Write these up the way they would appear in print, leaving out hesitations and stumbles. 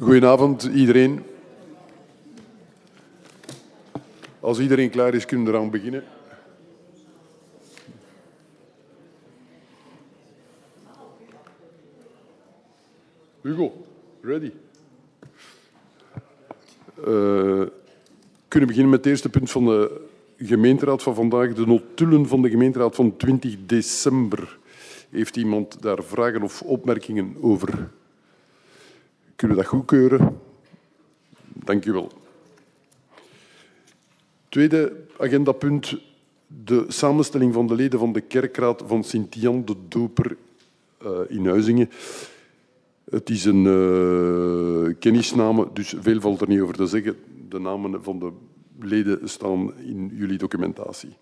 Goedenavond iedereen. Als iedereen klaar is, kunnen we eraan beginnen. Hugo, ready? Kunnen beginnen met het eerste punt van de gemeenteraad van vandaag. De notulen van de gemeenteraad van 20 december. Heeft iemand daar vragen of opmerkingen over? Kunnen we dat goedkeuren? Dank u wel. Tweede agendapunt. De samenstelling van de leden van de kerkraad van Sint-Jan de Doper in Huizingen. Het is een kennisname, dus veel valt er niet over te zeggen. De namen van de leden staan in jullie documentatie.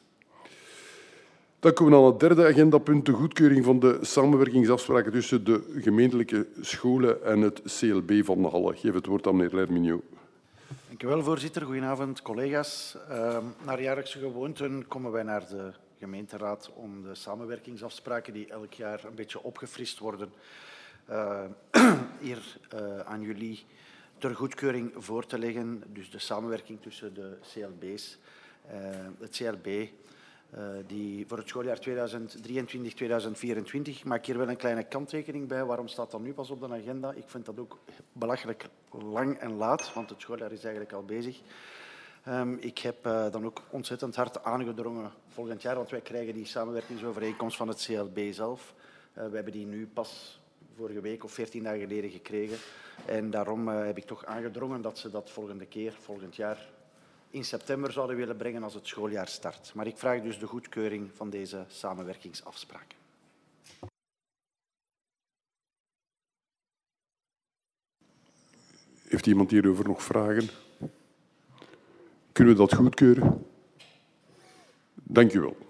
Dan komen we aan het derde agendapunt, de goedkeuring van de samenwerkingsafspraken tussen de gemeentelijke scholen en het CLB van Halle. Ik geef het woord aan meneer Lerminio. Dank u wel, voorzitter. Goedenavond, collega's. Naar jaarlijkse gewoonten komen wij naar de gemeenteraad om de samenwerkingsafspraken die elk jaar een beetje opgefrist worden, hier aan jullie ter goedkeuring voor te leggen. Dus de samenwerking tussen de CLB's, het CLB, die voor het schooljaar 2023-2024. Ik maak hier wel een kleine kanttekening bij. Waarom staat dat nu pas op de agenda? Ik vind dat ook belachelijk lang en laat, want het schooljaar is eigenlijk al bezig. Ik heb dan ook ontzettend hard aangedrongen volgend jaar, want wij krijgen die samenwerkingsovereenkomst van het CLB zelf. We hebben die nu pas vorige week of 14 dagen geleden gekregen. En daarom heb ik toch aangedrongen dat ze dat volgend jaar, in september zouden willen brengen als het schooljaar start. Maar ik vraag dus de goedkeuring van deze samenwerkingsafspraken. Heeft iemand hierover nog vragen? Kunnen we dat goedkeuren? Dank u wel.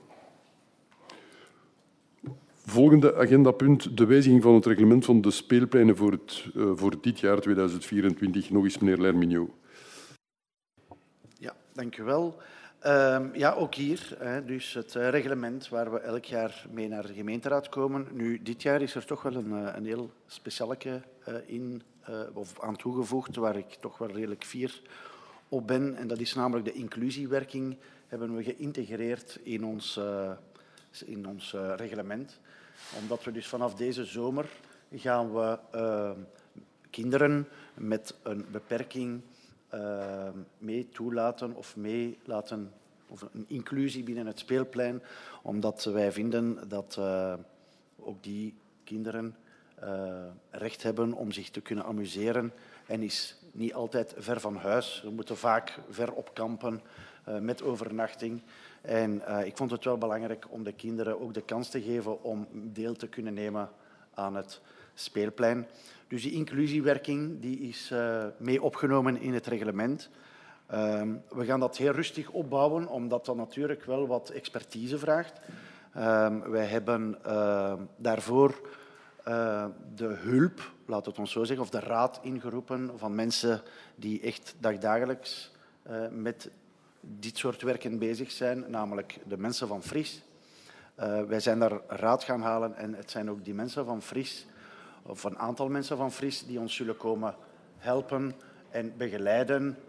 Volgende agendapunt, de wijziging van het reglement van de speelpleinen voor dit jaar 2024. Nog eens meneer Lerminio. Ja, dank u wel. Ja, ook hier, dus het reglement waar we elk jaar mee naar de gemeenteraad komen. Nu, dit jaar is er toch wel een heel specialeke aan toegevoegd, waar ik toch wel redelijk fier op ben. En dat is namelijk de inclusiewerking, hebben we geïntegreerd in ons reglement. Omdat we dus vanaf deze zomer gaan we kinderen met een beperking mee toelaten of een inclusie binnen het speelplein, omdat wij vinden dat ook die kinderen recht hebben om zich te kunnen amuseren en is niet altijd ver van huis. We moeten vaak ver op kampen met overnachting. En ik vond het wel belangrijk om de kinderen ook de kans te geven om deel te kunnen nemen aan het speelplein. Dus die inclusiewerking die is mee opgenomen in het reglement. We gaan dat heel rustig opbouwen, omdat dat natuurlijk wel wat expertise vraagt. Wij hebben daarvoor de hulp, laat het ons zo zeggen, of de raad ingeroepen van mensen die echt dagdagelijks met dit soort werken bezig zijn, namelijk de mensen van Fries. Wij zijn daar raad gaan halen en het zijn ook die mensen van Fries, of een aantal mensen van Fries, die ons zullen komen helpen en begeleiden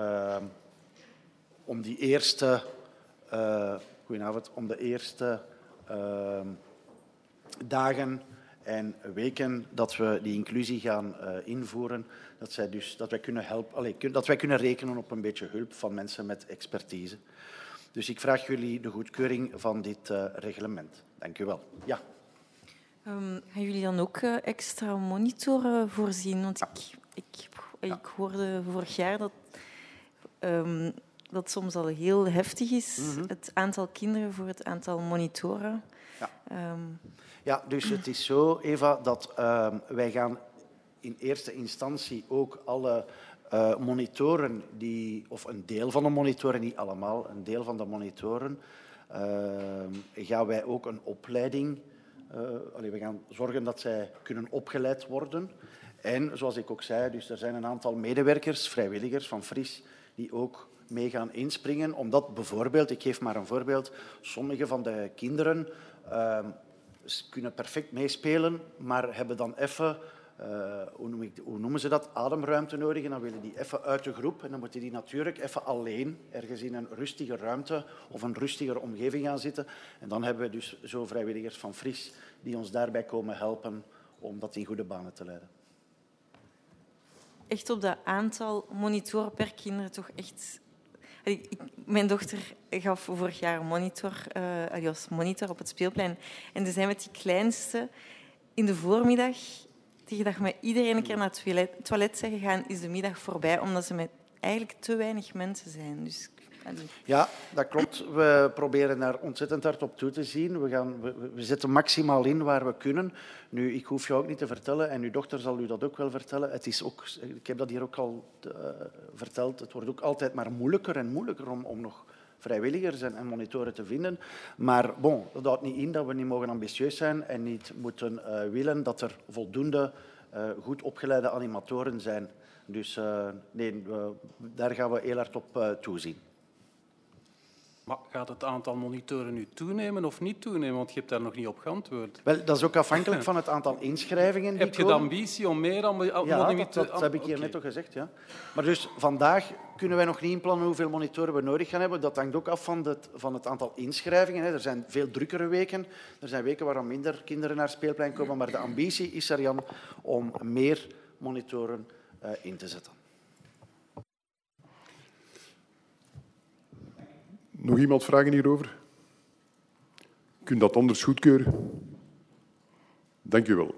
om die eerste, dagen en weken dat we die inclusie gaan invoeren, dat wij kunnen helpen, dat wij kunnen rekenen op een beetje hulp van mensen met expertise. Dus ik vraag jullie de goedkeuring van dit reglement. Dank u wel. Ja. Gaan jullie dan ook extra monitoren voorzien? Want ik hoorde vorig jaar dat soms al heel heftig is, het aantal kinderen voor het aantal monitoren. Ja. Ja, dus het is zo, Eva, dat wij gaan in eerste instantie ook alle monitoren, of een deel van de monitoren, niet allemaal, een deel van de monitoren, gaan wij ook een opleiding, we gaan zorgen dat zij kunnen opgeleid worden. En zoals ik ook zei, dus er zijn een aantal medewerkers, vrijwilligers van Fries, die ook mee gaan inspringen, omdat bijvoorbeeld, ik geef maar een voorbeeld, sommige van de kinderen kunnen perfect meespelen, maar hebben dan even hoe noemen ze dat, ademruimte nodig. En dan willen die even uit de groep. En dan moeten die natuurlijk even alleen ergens in een rustige ruimte of een rustigere omgeving gaan zitten. En dan hebben we dus zo vrijwilligers van Fris die ons daarbij komen helpen om dat in goede banen te leiden. Echt op dat aantal monitoren per kinderen toch echt... Mijn dochter gaf vorig jaar een monitor op het speelplein. En ze zijn met die kleinste in de voormiddag, tegen dat je met iedereen een keer naar het toilet zijn gegaan, is de middag voorbij, omdat ze met eigenlijk te weinig mensen zijn. Dus, ja, dat klopt. We proberen daar ontzettend hard op toe te zien. We zetten maximaal in waar we kunnen. Nu, ik hoef jou ook niet te vertellen, en uw dochter zal u dat ook wel vertellen. Het is ook, ik heb dat hier ook al verteld. Het wordt ook altijd maar moeilijker en moeilijker om nog vrijwilligers en monitoren te vinden. Maar bon, dat houdt niet in dat we niet mogen ambitieus zijn en niet moeten willen dat er voldoende goed opgeleide animatoren zijn. Dus nee, daar gaan we heel hard op toezien. Maar gaat het aantal monitoren nu toenemen of niet toenemen? Want je hebt daar nog niet op geantwoord. Wel, dat is ook afhankelijk van het aantal inschrijvingen die Heb je de ambitie om meer monitoren? Ja, dat heb ik hier net al gezegd. Ja. Maar dus vandaag kunnen wij nog niet inplannen hoeveel monitoren we nodig gaan hebben. Dat hangt ook af van het aantal inschrijvingen. Er zijn veel drukkere weken. Er zijn weken waar minder kinderen naar het speelplein komen. Maar de ambitie is er, Jan, om meer monitoren in te zetten. Nog iemand vragen hierover? Kunt dat anders goedkeuren? Dank u wel.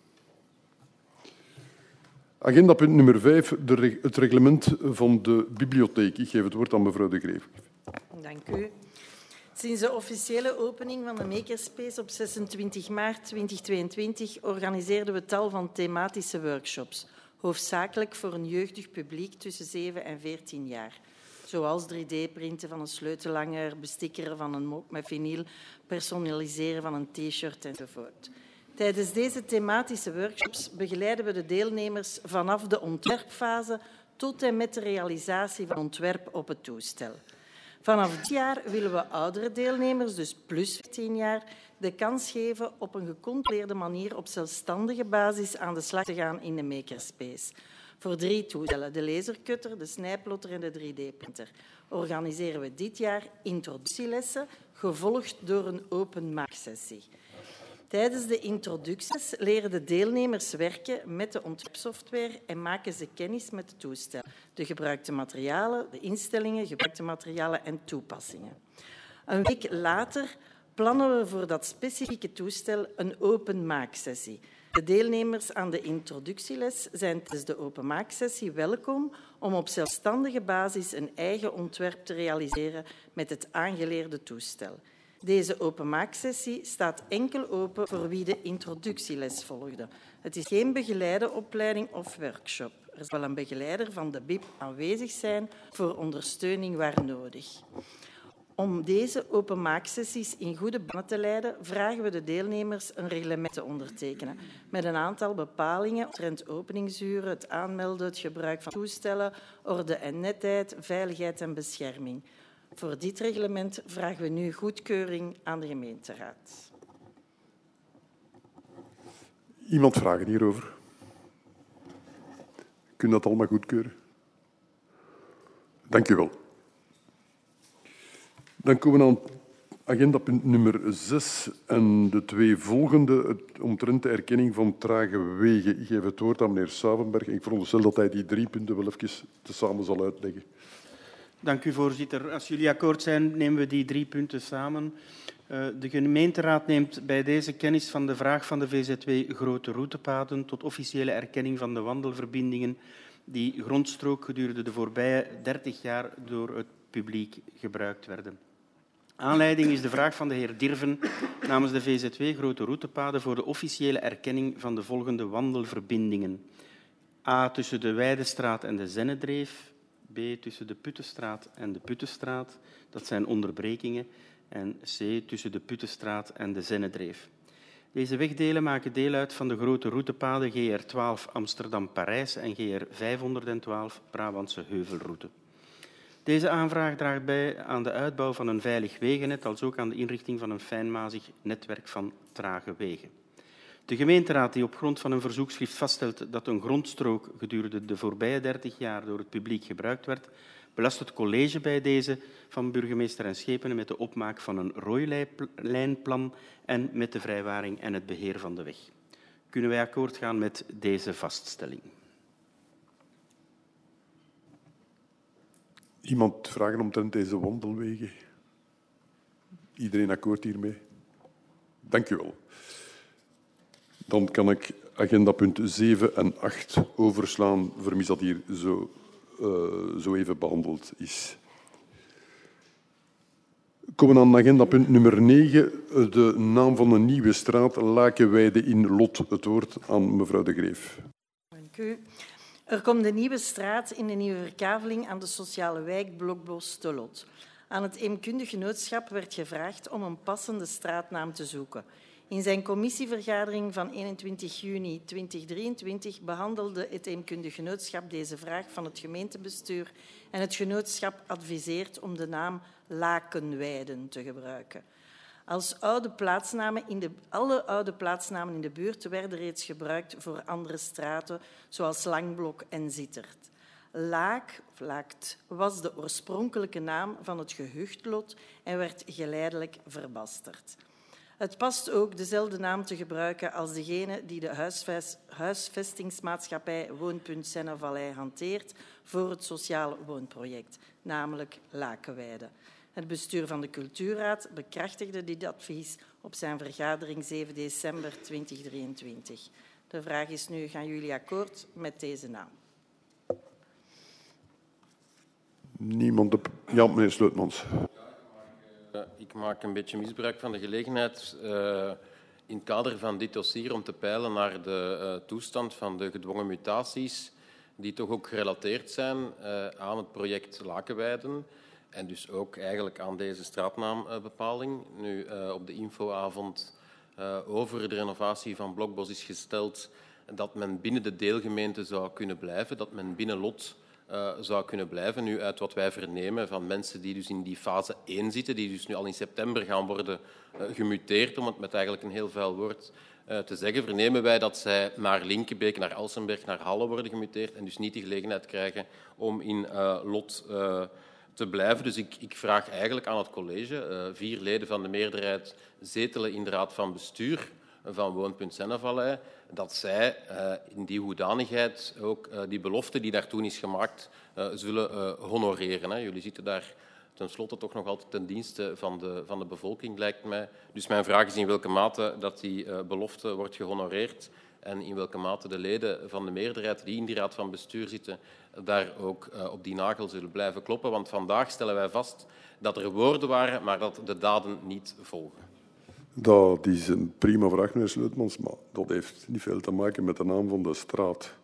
Agendapunt nummer 5, het reglement van de bibliotheek. Ik geef het woord aan mevrouw De Greef. Dank u. Sinds de officiële opening van de Makerspace op 26 maart 2022 organiseerden we tal van thematische workshops, hoofdzakelijk voor een jeugdig publiek tussen 7 en 14 jaar. Zoals 3D-printen van een sleutelhanger, bestikkeren van een mok met vinyl, personaliseren van een t-shirt enzovoort. Tijdens deze thematische workshops begeleiden we de deelnemers vanaf de ontwerpfase tot en met de realisatie van ontwerp op het toestel. Vanaf dit jaar willen we oudere deelnemers, dus plus 14 jaar, de kans geven op een gecontroleerde manier op zelfstandige basis aan de slag te gaan in de Makerspace. Voor 3 toestellen, de lasercutter, de snijplotter en de 3D-printer, organiseren we dit jaar introductielessen, gevolgd door een openmaaksessie. Tijdens de introducties leren de deelnemers werken met de ontwerpsoftware en maken ze kennis met het toestel, de gebruikte materialen, de instellingen, gebruikte materialen en toepassingen. Een week later plannen we voor dat specifieke toestel een openmaaksessie. De deelnemers aan de introductieles zijn tijdens de openmaaksessie welkom om op zelfstandige basis een eigen ontwerp te realiseren met het aangeleerde toestel. Deze openmaaksessie staat enkel open voor wie de introductieles volgde. Het is geen begeleide opleiding of workshop. Er zal een begeleider van de BIP aanwezig zijn voor ondersteuning waar nodig. Om deze openmaaksessies in goede banen te leiden, vragen we de deelnemers een reglement te ondertekenen met een aantal bepalingen omtrent openingsuren, het aanmelden, het gebruik van toestellen, orde en netheid, veiligheid en bescherming. Voor dit reglement vragen we nu goedkeuring aan de gemeenteraad. Iemand vragen hierover? Kun je dat allemaal goedkeuren? Dank u wel. Dan komen we aan agendapunt nummer 6 en de 2 volgende, omtrent de erkenning van trage wegen. Ik geef het woord aan meneer Savenberg. Ik veronderstel dat hij die 3 punten wel even tezamen zal uitleggen. Dank u, voorzitter. Als jullie akkoord zijn, nemen we die 3 punten samen. De gemeenteraad neemt bij deze kennis van de vraag van de VZW grote routepaden tot officiële erkenning van de wandelverbindingen die grondstrook gedurende de voorbije 30 jaar door het publiek gebruikt werden. Aanleiding is de vraag van de heer Dirven namens de VZW grote routepaden voor de officiële erkenning van de volgende wandelverbindingen. A tussen de Weidestraat en de Zennedreef, B tussen de Puttenstraat en de Puttenstraat, dat zijn onderbrekingen, en C tussen de Puttenstraat en de Zennedreef. Deze wegdelen maken deel uit van de grote routepaden GR12 Amsterdam-Parijs en GR512 Brabantse Heuvelroute. Deze aanvraag draagt bij aan de uitbouw van een veilig wegennet, als ook aan de inrichting van een fijnmazig netwerk van trage wegen. De gemeenteraad die op grond van een verzoekschrift vaststelt dat een grondstrook gedurende de voorbije 30 jaar door het publiek gebruikt werd, belast het college bij deze van burgemeester en Schepenen met de opmaak van een rooilijnplan en met de vrijwaring en het beheer van de weg. Kunnen wij akkoord gaan met deze vaststelling? Iemand vragen omtrent deze wandelwegen? Iedereen akkoord hiermee? Dank u wel. Dan kan ik agendapunt 7 en 8 overslaan, vermis dat hier zo even behandeld is. We komen aan agendapunt nummer 9, de naam van een nieuwe straat, Lakenweide in Lot. Het woord aan mevrouw De Greef. Dank u. Er komt een nieuwe straat in de nieuwe verkaveling aan de sociale wijk Blokbos te Lot. Aan het Eemkundig Genootschap werd gevraagd om een passende straatnaam te zoeken. In zijn commissievergadering van 21 juni 2023 behandelde het Eemkundig Genootschap deze vraag van het gemeentebestuur en het genootschap adviseert om de naam Lakenweiden te gebruiken. Alle oude plaatsnamen in de buurt werden reeds gebruikt voor andere straten, zoals Langblok en Zittert. Laakt was de oorspronkelijke naam van het gehucht Lot en werd geleidelijk verbasterd. Het past ook dezelfde naam te gebruiken als degene die de huisvestingsmaatschappij Woonpunt Senne-Vallei hanteert voor het sociaal woonproject, namelijk Lakenweide. Het bestuur van de Cultuurraad bekrachtigde dit advies op zijn vergadering 7 december 2023. De vraag is nu, gaan jullie akkoord met deze naam? Niemand op... Ja, meneer Sleutmans. Ik maak een beetje misbruik van de gelegenheid in het kader van dit dossier om te peilen naar de toestand van de gedwongen mutaties die toch ook gerelateerd zijn aan het project Lakenweiden en dus ook eigenlijk aan deze straatnaambepaling. Nu, op de infoavond over de renovatie van Blokbos is gesteld dat men binnen de deelgemeente zou kunnen blijven, dat men binnen Lot zou kunnen blijven. Nu, uit wat wij vernemen van mensen die dus in die fase 1 zitten, die dus nu al in september gaan worden gemuteerd, om het met eigenlijk een heel vuil woord te zeggen, vernemen wij dat zij naar Linkebeek, naar Alsenberg, naar Halle worden gemuteerd en dus niet de gelegenheid krijgen om in Lot te blijven. Dus ik vraag eigenlijk aan het college, 4 leden van de meerderheid zetelen in de raad van bestuur van Woonpunt Senne-Vallei, dat zij in die hoedanigheid ook die belofte die daar toen is gemaakt zullen honoreren. Jullie zitten daar tenslotte toch nog altijd ten dienste van de bevolking, lijkt mij. Dus mijn vraag is in welke mate dat die belofte wordt gehonoreerd en in welke mate de leden van de meerderheid die in die raad van bestuur zitten daar ook op die nagel zullen blijven kloppen. Want vandaag stellen wij vast dat er woorden waren, maar dat de daden niet volgen. Dat is een prima vraag, meneer Sleutmans, maar dat heeft niet veel te maken met de naam van de straat.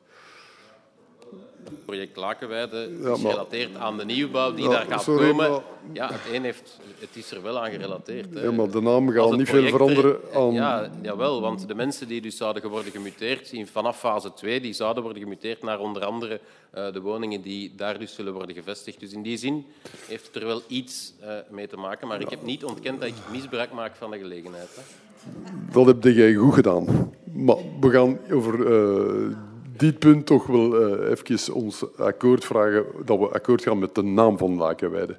Het project Lakenweide is gerelateerd aan de nieuwbouw die daar gaat komen. Maar... Ja, het is er wel aan gerelateerd. Ja, maar de naam gaat niet veel veranderen aan... Ja, jawel, want de mensen die dus zouden worden gemuteerd vanaf fase 2, die zouden worden gemuteerd naar onder andere de woningen die daar dus zullen worden gevestigd. Dus in die zin heeft het er wel iets mee te maken. Maar ik heb niet ontkend dat ik misbruik maak van de gelegenheid. Hè. Dat heb jij goed gedaan. Maar we gaan over... dit punt toch wel even ons akkoord vragen, dat we akkoord gaan met de naam van Lakenweide.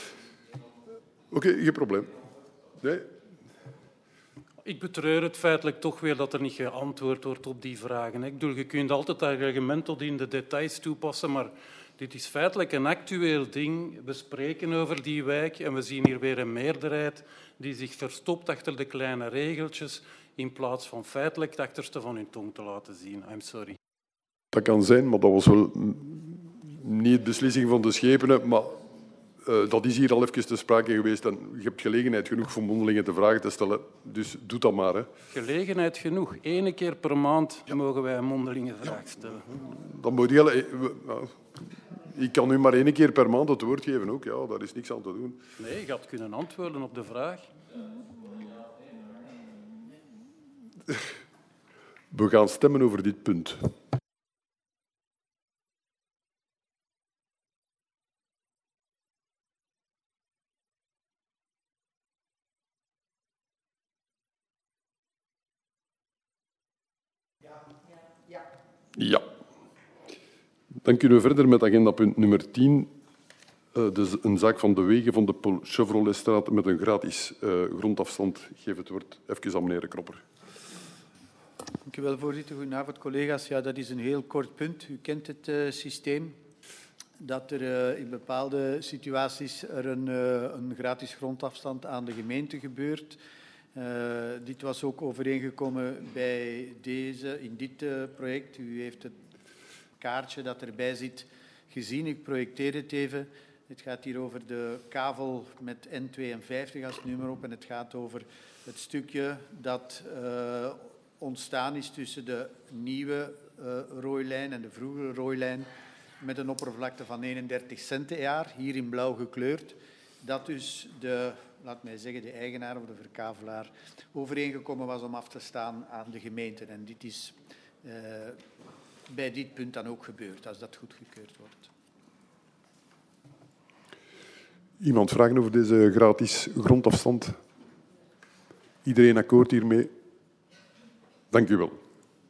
Oké, geen probleem. Nee? Ik betreur het feitelijk toch weer dat er niet geantwoord wordt op die vragen. Ik bedoel, je kunt altijd dat reglement tot in de details toepassen, maar dit is feitelijk een actueel ding. We spreken over die wijk en we zien hier weer een meerderheid die zich verstopt achter de kleine regeltjes in plaats van feitelijk het achterste van hun tong te laten zien. I'm sorry. Dat kan zijn, maar dat was wel niet de beslissing van de Schepenen. Maar dat is hier al even te sprake geweest. En je hebt gelegenheid genoeg voor mondelingen te vragen te stellen. Dus doe dat maar. Hè. Gelegenheid genoeg. 1 keer per maand mogen wij een mondelinge vraag stellen. Dan moet je... Ik kan u maar 1 keer per maand het woord geven ook. Ja, daar is niks aan te doen. Nee, je had kunnen antwoorden op de vraag. We gaan stemmen over dit punt. Ja. Dan kunnen we verder met agendapunt nummer 10. Dus een zaak van de wegen van de Chevroletstraat met een gratis grondafstand. Ik geef het woord even aan meneer de Kropper. Dank u wel, voorzitter. Goedenavond, collega's. Ja, dat is een heel kort punt. U kent het systeem. Dat er in bepaalde situaties er een gratis grondafstand aan de gemeente gebeurt. Dit was ook overeengekomen bij in dit project. U heeft het kaartje dat erbij zit gezien. Ik projecteer het even. Het gaat hier over de kavel met N52 als nummer op. En het gaat over het stukje dat ontstaan is tussen de nieuwe rooilijn en de vroegere rooilijn met een oppervlakte van 31 centiaar, hier in blauw gekleurd. Dat dus laat mij zeggen, de eigenaar of de verkavelaar overeengekomen was om af te staan aan de gemeente. En dit is bij dit punt dan ook gebeurd, als dat goedgekeurd wordt. Iemand vragen over deze gratis grondafstand? Iedereen akkoord hiermee? Dank u wel.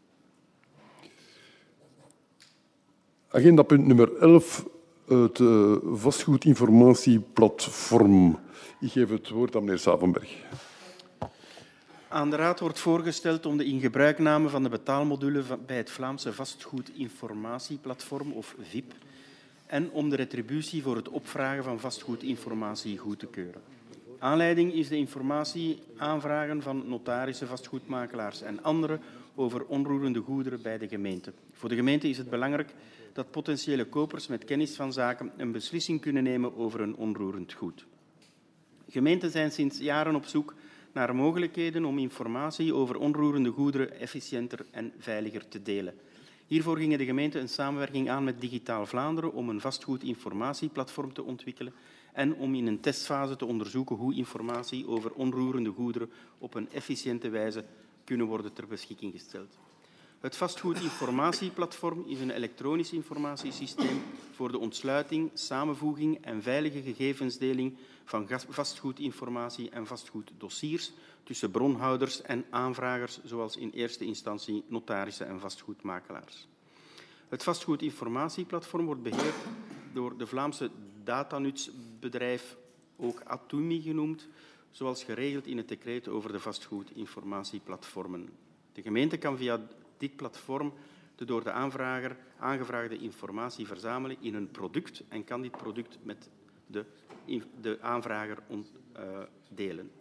Agendapunt nummer 11, het vastgoedinformatieplatform. Ik geef het woord aan meneer Savenberg. Aan de Raad wordt voorgesteld om de ingebruikname van de betaalmodule bij het Vlaamse vastgoedinformatieplatform, of VIP, en om de retributie voor het opvragen van vastgoedinformatie goed te keuren. Aanleiding is de informatieaanvragen van notarissen, vastgoedmakelaars en anderen over onroerende goederen bij de gemeente. Voor de gemeente is het belangrijk dat potentiële kopers met kennis van zaken een beslissing kunnen nemen over een onroerend goed. Gemeenten zijn sinds jaren op zoek naar mogelijkheden om informatie over onroerende goederen efficiënter en veiliger te delen. Hiervoor gingen de gemeenten een samenwerking aan met Digitaal Vlaanderen om een vastgoedinformatieplatform te ontwikkelen en om in een testfase te onderzoeken hoe informatie over onroerende goederen op een efficiënte wijze kunnen worden ter beschikking gesteld. Het vastgoedinformatieplatform is een elektronisch informatiesysteem voor de ontsluiting, samenvoeging en veilige gegevensdeling van vastgoedinformatie en vastgoeddossiers tussen bronhouders en aanvragers, zoals in eerste instantie notarissen en vastgoedmakelaars. Het vastgoedinformatieplatform wordt beheerd door de Vlaamse datanutsbedrijf, ook Atumi genoemd, zoals geregeld in het decreet over de vastgoedinformatieplatformen. De gemeente kan via dit platform de door de aanvrager aangevraagde informatie verzamelen in een product en kan dit product met de aanvrager delen.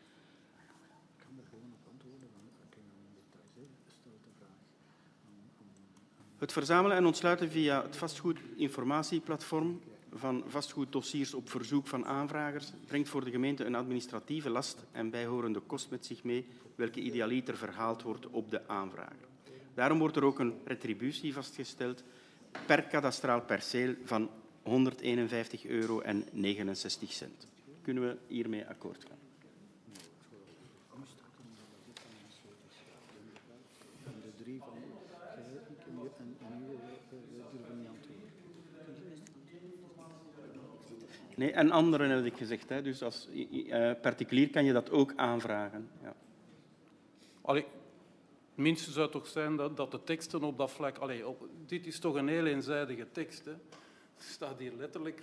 Het verzamelen en ontsluiten via het vastgoedinformatieplatform van vastgoeddossiers op verzoek van aanvragers brengt voor de gemeente een administratieve last en bijhorende kost met zich mee, welke idealiter verhaald wordt op de aanvrager. Daarom wordt er ook een retributie vastgesteld per kadastraal perceel van €151,69. Kunnen we hiermee akkoord gaan? Nee, en anderen heb ik gezegd. Hè. Dus als particulier kan je dat ook aanvragen. Ja. Allee, het minste zou toch zijn dat de teksten op dat vlak... dit is toch een heel eenzijdige tekst. Hè. Het staat hier letterlijk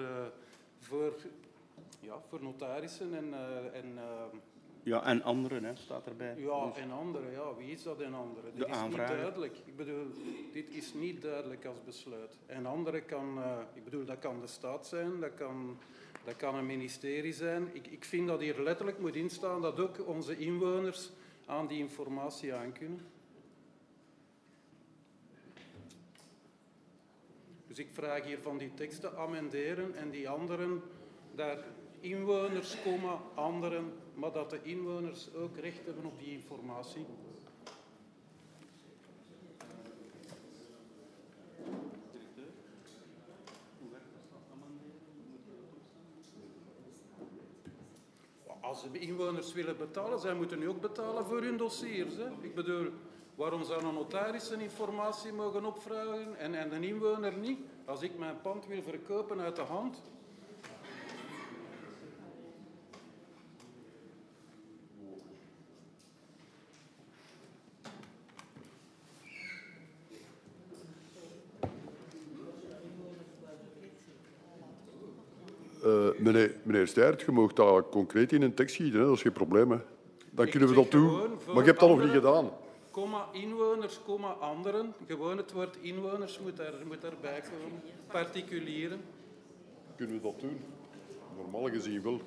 voor notarissen ja, en anderen, hè, staat erbij. Ja, en anderen. Ja. Wie is dat en anderen? Dit is niet duidelijk. Ik bedoel, dit is niet duidelijk als besluit. En anderen kan... dat kan de staat zijn, dat kan een ministerie zijn. Ik vind dat hier letterlijk moet instaan dat ook onze inwoners aan die informatie aan kunnen. Dus ik vraag hier van die teksten amenderen en die anderen daar inwoners, anderen, maar dat de inwoners ook recht hebben op die informatie. Als de inwoners willen betalen, zij moeten nu ook betalen voor hun dossiers. Hè? Ik bedoel, waarom zou een notaris een informatie mogen opvragen en een inwoner niet? Als ik mijn pand wil verkopen uit de hand... Meneer Steyaert, je mag dat concreet in een tekst gieten, hè? Dat is geen probleem. Hè? Dan kunnen we zeg dat doen. gewoon voor Maar je hebt dat nog niet anderen, gedaan. Komma inwoners, komma anderen. Gewoon het woord inwoners moet erbij komen. Particulieren. Kunnen we dat doen? Normaal gezien wel.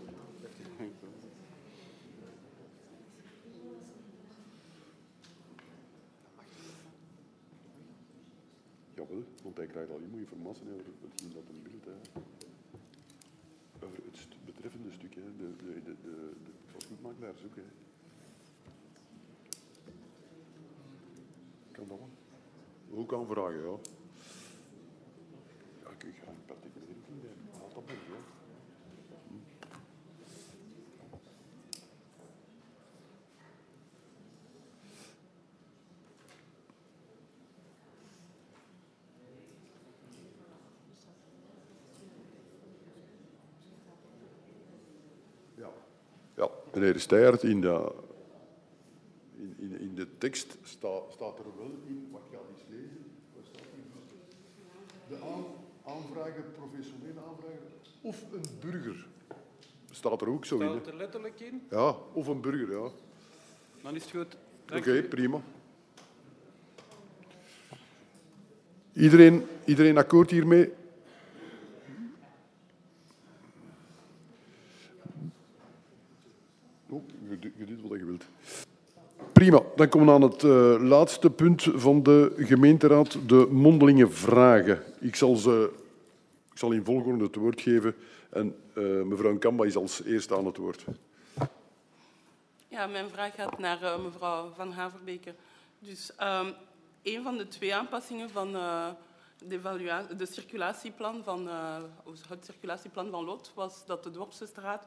Jawel, want hij krijgt al heel informatie over hetgeen dat een beeld heeft. Over het betreffende stuk, hè. De vastgoedmakelaar zoeken. Hè. Kan dat wel? Ook aanvragen, ja. Ja, ik ga een particulier doen, haal dat maar, ja. Ja, meneer Steyaert, in de tekst staat er wel in, wat ik ga eens lezen, wat staat er? De aanvrager, professionele aanvrager, of een burger. Staat er ook zo in. Staat er letterlijk in? Ja, of een burger, ja. Dan is het goed. Oké, prima. Iedereen akkoord hiermee? Oh, je doet wat je wilt. Prima, dan komen we aan het laatste punt van de gemeenteraad, de mondelinge vragen. Ik zal in volgorde het woord geven en mevrouw Nkamba is als eerste aan het woord. Ja, mijn vraag gaat naar mevrouw Van Haverbeke. Dus een van de 2 aanpassingen van het circulatieplan van Lot was dat de Dorpsstraat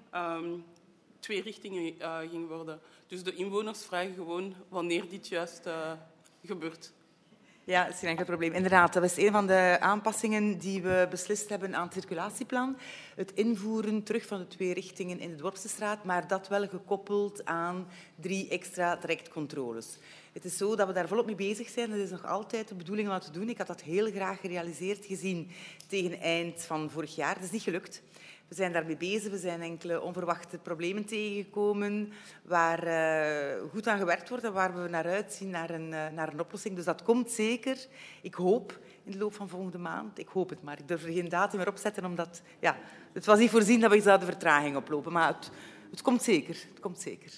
2 richtingen ging worden. Dus de inwoners vragen gewoon wanneer dit juist gebeurt. Ja, dat is geen enkel probleem. Inderdaad, dat is een van de aanpassingen die we beslist hebben aan het circulatieplan. Het invoeren terug van de 2 richtingen in de Dorpsstraat, maar dat wel gekoppeld aan 3 extra trajectcontroles. Het is zo dat we daar volop mee bezig zijn. Dat is nog altijd de bedoeling om dat te doen. Ik had dat heel graag gerealiseerd gezien tegen eind van vorig jaar. Dat is niet gelukt. We zijn daarmee bezig. We zijn enkele onverwachte problemen tegengekomen waar goed aan gewerkt wordt en waar we naar uitzien naar een oplossing. Dus dat komt zeker. Ik hoop in de loop van volgende maand. Ik hoop het, maar ik durf er geen datum meer op zetten, omdat het was niet voorzien dat we zouden vertraging oplopen. Maar het komt zeker. Het komt zeker.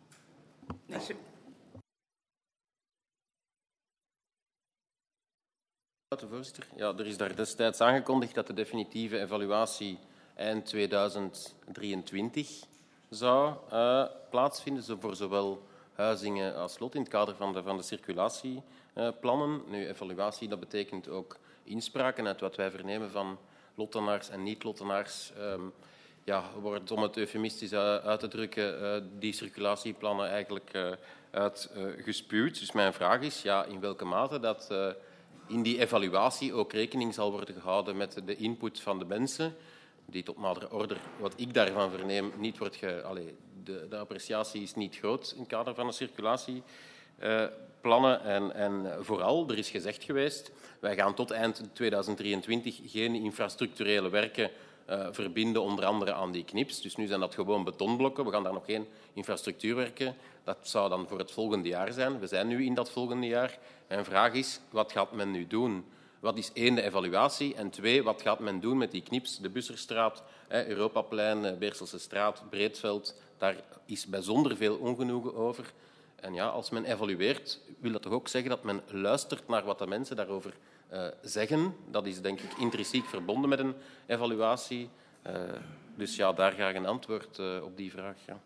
Voorzitter, ja, er is daar destijds aangekondigd dat de definitieve evaluatie eind 2023 zou plaatsvinden, voor zowel Huizingen als Lot in het kader van de circulatieplannen. Nu, evaluatie, dat betekent ook inspraken uit wat wij vernemen van Lottenaars en niet-Lottenaars. Wordt, om het eufemistisch uit te drukken, die circulatieplannen eigenlijk uitgespuwd. Dus mijn vraag is, in welke mate dat in die evaluatie ook rekening zal worden gehouden met de input van de mensen, die tot nader order, wat ik daarvan verneem, niet wordt de appreciatie is niet groot in het kader van de circulatieplannen. En vooral, er is gezegd geweest, wij gaan tot eind 2023 geen infrastructurele werken verbinden, onder andere aan die knips. Dus nu zijn dat gewoon betonblokken. We gaan daar nog geen infrastructuurwerken. Dat zou dan voor het volgende jaar zijn. We zijn nu in dat volgende jaar. Mijn vraag is, wat gaat men nu doen? Wat is 1, de evaluatie, en 2, wat gaat men doen met die knips, de Busserstraat, Europaplein, Beerselse straat, Breedveld? Daar is bijzonder veel ongenoegen over. En als men evalueert, wil dat toch ook zeggen dat men luistert naar wat de mensen daarover zeggen. Dat is denk ik intrinsiek verbonden met een evaluatie. Dus daar graag een antwoord op die vraag. Ja.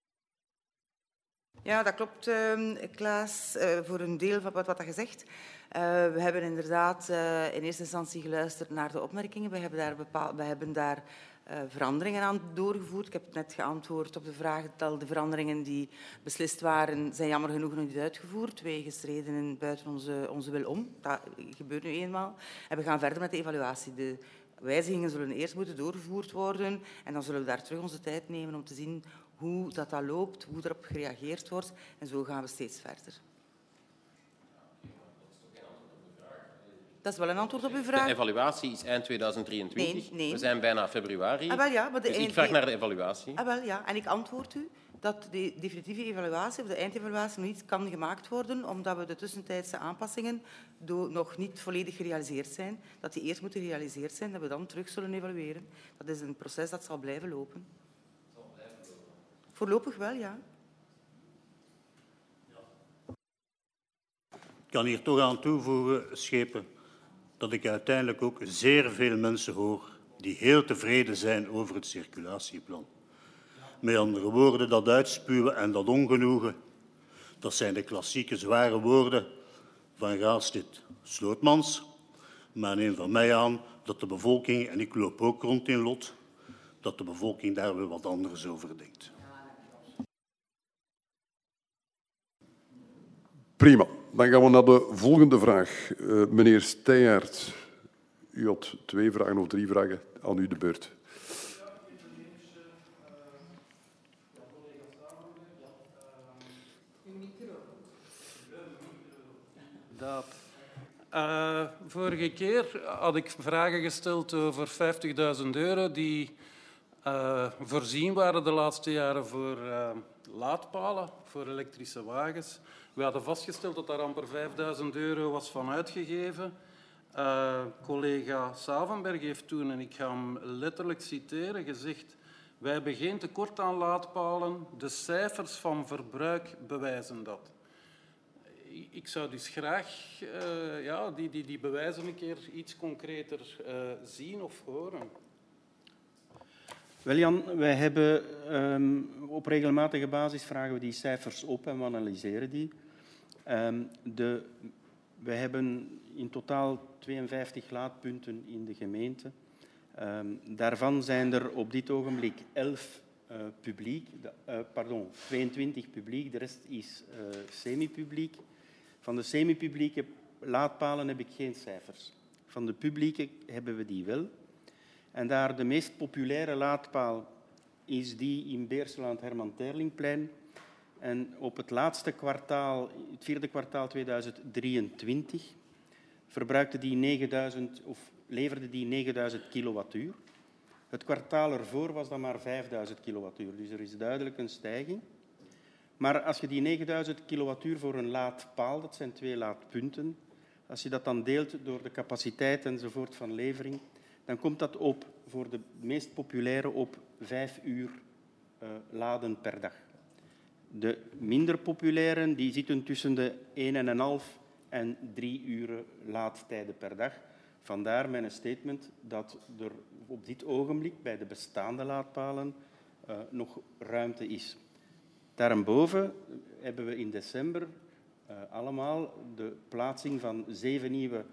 Ja, dat klopt, Klaas, voor een deel van wat je zegt. We hebben inderdaad in eerste instantie geluisterd naar de opmerkingen. We hebben daar veranderingen aan doorgevoerd. Ik heb net geantwoord op de vraag dat de veranderingen die beslist waren, zijn jammer genoeg nog niet uitgevoerd, wegens redenen buiten onze wil om. Dat gebeurt nu eenmaal. En we gaan verder met de evaluatie. De wijzigingen zullen eerst moeten doorgevoerd worden en dan zullen we daar terug onze tijd nemen om te zien hoe dat loopt, hoe erop gereageerd wordt. En zo gaan we steeds verder. Dat is wel een antwoord op uw vraag. De evaluatie is eind 2023. Nee. We zijn bijna februari. Ah, wel, ja, maar dus ik vraag naar de evaluatie. Ah, wel, ja. En ik antwoord u dat de definitieve evaluatie of de eindevaluatie nog niet kan gemaakt worden, omdat we de tussentijdse aanpassingen nog niet volledig gerealiseerd zijn. Dat die eerst moeten gerealiseerd zijn, dat we dan terug zullen evalueren. Dat is een proces dat zal blijven lopen. Voorlopig wel, ja. Ik kan hier toch aan toevoegen, Schepen, dat ik uiteindelijk ook zeer veel mensen hoor die heel tevreden zijn over het circulatieplan. Met andere woorden, dat uitspuwen en dat ongenoegen, dat zijn de klassieke zware woorden van Gaastit Slootmans. Maar neem van mij aan dat de bevolking, en ik loop ook rond in Lot, dat de bevolking daar wel wat anders over denkt. Prima. Dan gaan we naar de volgende vraag. Meneer Steijaert, u had 2 vragen of 3 vragen. Aan u de beurt. Vorige keer had ik vragen gesteld over €50.000 die voorzien waren de laatste jaren voor laadpalen, voor elektrische wagens. We hadden vastgesteld dat daar amper €5.000 was van uitgegeven. Collega Savenberg heeft toen, en ik ga hem letterlijk citeren, gezegd: wij hebben geen tekort aan laadpalen, de cijfers van verbruik bewijzen dat. Ik zou dus graag die bewijzen een keer iets concreter zien of horen. Wel Jan, wij hebben op regelmatige basis vragen we die cijfers op en we analyseren die. Wij hebben in totaal 52 laadpunten in de gemeente. Daarvan zijn er op dit ogenblik 22 publiek, de rest is semi-publiek. Van de semi-publieke laadpalen heb ik geen cijfers. Van de publieke hebben we die wel. En daar de meest populaire laadpaal is die in Beersel aan het Herman Terlingplein. En op het laatste kwartaal, het 4e kwartaal 2023, leverde die 9000 kilowattuur. Het kwartaal ervoor was dat maar 5000 kilowattuur. Dus er is duidelijk een stijging. Maar als je die 9000 kilowattuur voor een laadpaal, dat zijn 2 laadpunten, als je dat dan deelt door de capaciteit enzovoort van levering, dan komt dat op voor de meest populaire op 5 uur laden per dag. De minder populaire die zitten tussen de 1,5 en 3 uren laadtijden per dag. Vandaar mijn statement dat er op dit ogenblik bij de bestaande laadpalen nog ruimte is. Daarboven hebben we in december allemaal de plaatsing van 7 nieuwe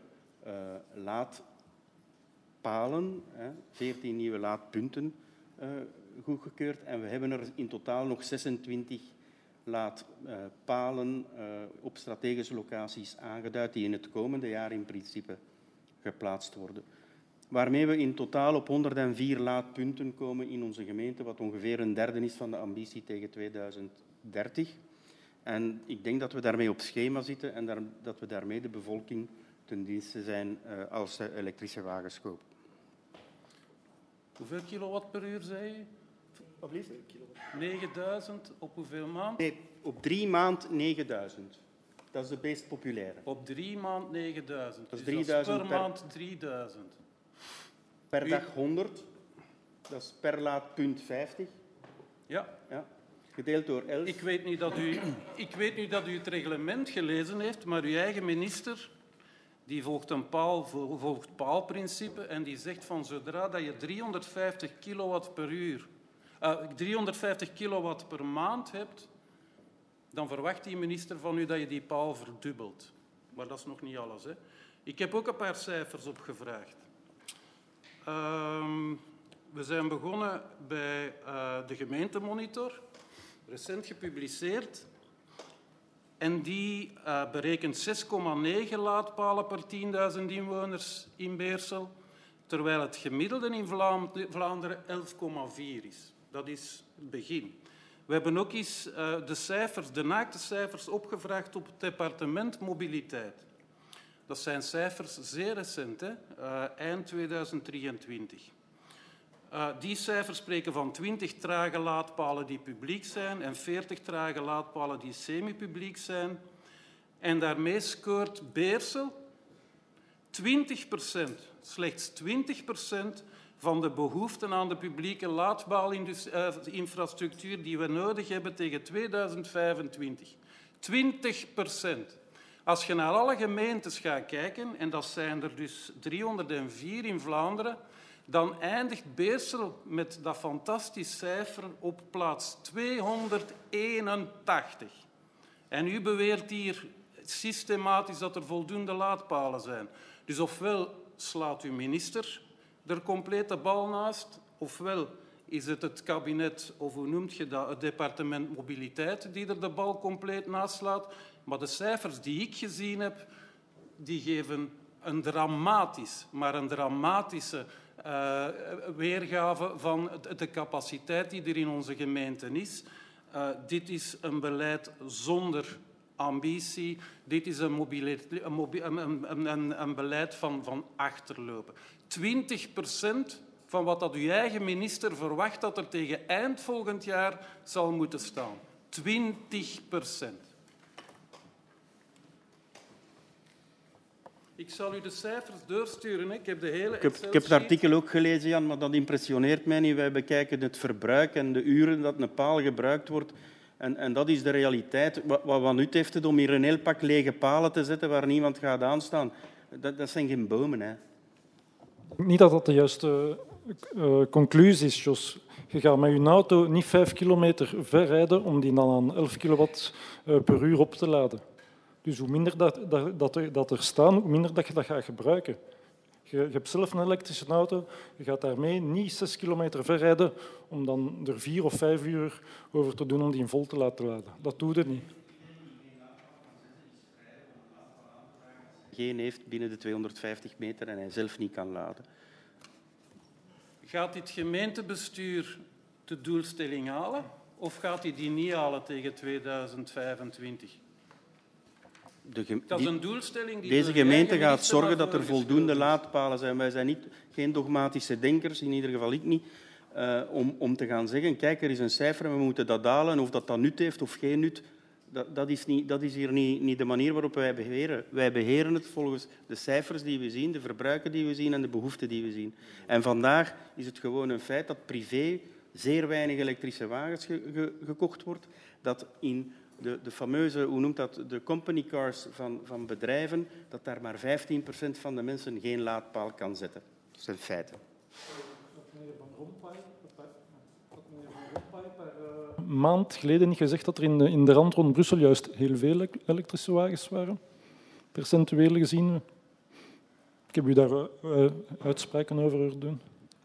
laadpalen, 14 nieuwe laadpunten goedgekeurd. En we hebben er in totaal nog 26 laadpalen op strategische locaties aangeduid die in het komende jaar in principe geplaatst worden. Waarmee we in totaal op 104 laadpunten komen in onze gemeente, wat ongeveer een derde is van de ambitie tegen 2030. En ik denk dat we daarmee op schema zitten en dat we daarmee de bevolking ten dienste zijn als ze elektrische wagens kopen. Hoeveel kilowatt per uur, zei je? Wat blieft? 9000 op hoeveel maand? Nee, op 3 maand 9000. Dat is de meest populaire. Op 3 maand 9000. Dat is dus 3000 per maand 3000. Per dag 100. Dat is per laadpunt 50. Ja. Gedeeld door 11. Ik weet niet dat u het reglement gelezen heeft, maar uw eigen minister die volgt paalprincipe en die zegt van zodra dat je 350 kilowatt per uur, 350 kilowatt per maand hebt, dan verwacht die minister van u dat je die paal verdubbelt. Maar dat is nog niet alles, hè. Ik heb ook een paar cijfers opgevraagd. We zijn begonnen bij de gemeentemonitor, recent gepubliceerd. En die berekent 6,9 laadpalen per 10.000 inwoners in Beersel, terwijl het gemiddelde in Vlaanderen 11,4 is. Dat is het begin. We hebben ook eens de naakte cijfers opgevraagd op het departement mobiliteit. Dat zijn cijfers zeer recent, hè? Eind 2023. Die cijfers spreken van 20 trage laadpalen die publiek zijn en 40 trage laadpalen die semi-publiek zijn. En daarmee scoort Beersel 20%, slechts 20% van de behoeften aan de publieke laadpaalinfrastructuur die we nodig hebben tegen 2025. 20%. Als je naar alle gemeentes gaat kijken, en dat zijn er dus 304 in Vlaanderen, dan eindigt Beersel met dat fantastisch cijfer op plaats 281. En u beweert hier systematisch dat er voldoende laadpalen zijn. Dus ofwel slaat uw minister er compleet de bal naast, ofwel is het het kabinet, of hoe noemt je dat, het departement mobiliteit die er de bal compleet naast slaat. Maar de cijfers die ik gezien heb, die geven een dramatische weergave van de capaciteit die er in onze gemeenten is. Dit is een beleid zonder ambitie. Dit is een beleid van achterlopen. 20% van wat dat uw eigen minister verwacht dat er tegen eind volgend jaar zal moeten staan. 20%. Ik zal u de cijfers doorsturen. Hè. Ik heb de hele Ik heb het artikel ook gelezen, Jan, maar dat impressioneert mij niet. Wij bekijken het verbruik en de uren dat een paal gebruikt wordt. En dat is de realiteit. Wat nut heeft het om hier een heel pak lege palen te zetten waar niemand gaat aanstaan? Dat zijn geen bomen, hè. Niet dat dat de juiste conclusie is, Jos. Je gaat met je auto niet 5 kilometer ver rijden om die dan aan 11 kilowatt per uur op te laden. Dus hoe minder dat er staan, hoe minder dat je dat gaat gebruiken. Je hebt zelf een elektrische auto, je gaat daarmee niet 6 kilometer ver rijden om dan er 4 of 5 uur over te doen om die in vol te laten laden. Dat doe je niet. Geen heeft binnen de 250 meter en hij zelf niet kan laden. Gaat dit gemeentebestuur de doelstelling halen of gaat hij die niet halen tegen 2025? Dat is een doelstelling die deze gemeente gaat zorgen dat er voldoende laadpalen zijn. Wij zijn geen dogmatische denkers, in ieder geval ik niet, om te gaan zeggen, kijk, er is een cijfer en we moeten dat halen. Of dat nut heeft of geen nut, dat is hier niet de manier waarop wij beheren. Wij beheren het volgens de cijfers die we zien, de verbruiken die we zien en de behoeften die we zien. En vandaag is het gewoon een feit dat privé zeer weinig elektrische wagens gekocht wordt, dat in de fameuze, hoe noemt dat, de company cars van bedrijven, dat daar maar 15% van de mensen geen laadpaal kan zetten. Dat zijn feiten. Een maand geleden niet gezegd dat er in de rand rond Brussel juist heel veel elektrische wagens waren, percentueel gezien. Ik heb u daar uitspraken over horen doen.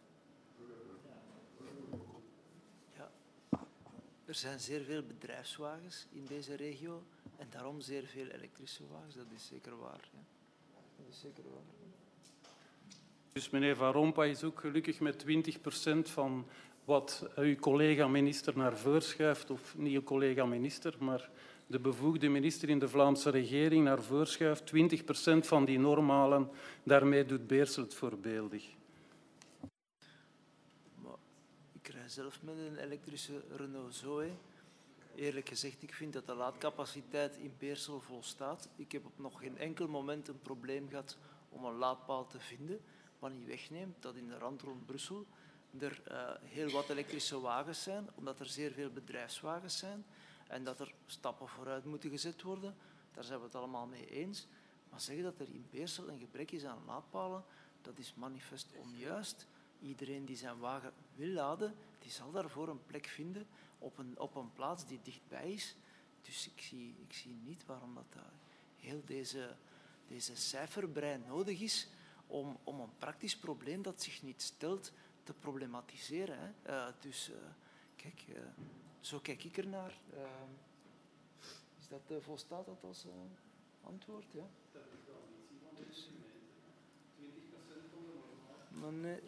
Er zijn zeer veel bedrijfswagens in deze regio en daarom zeer veel elektrische wagens. Dat is zeker waar. Ja. Dat is zeker waar. Dus meneer Van Rompuy is ook gelukkig met 20% van wat uw collega-minister naar voren schuift, of niet uw collega-minister, maar de bevoegde minister in de Vlaamse regering naar voren schuift, 20% van die normalen, daarmee doet Beersel het voorbeeldig. Ik rij zelf met een elektrische Renault Zoe. Eerlijk gezegd, ik vind dat de laadcapaciteit in Beersel volstaat. Ik heb op nog geen enkel moment een probleem gehad om een laadpaal te vinden, wat niet wegneemt dat in de rand rond Brussel er heel wat elektrische wagens zijn, omdat er zeer veel bedrijfswagens zijn en dat er stappen vooruit moeten gezet worden. Daar zijn we het allemaal mee eens. Maar zeggen dat er in Beersel een gebrek is aan laadpalen, dat is manifest onjuist. Iedereen die zijn wagen wil laden, die zal daarvoor een plek vinden op een plaats die dichtbij is. Dus ik zie niet waarom dat heel deze cijferbrei nodig is om een praktisch probleem dat zich niet stelt te problematiseren. Hè. Kijk, zo kijk ik ernaar. Volstaat dat als antwoord? Ja? Dus, maar nee.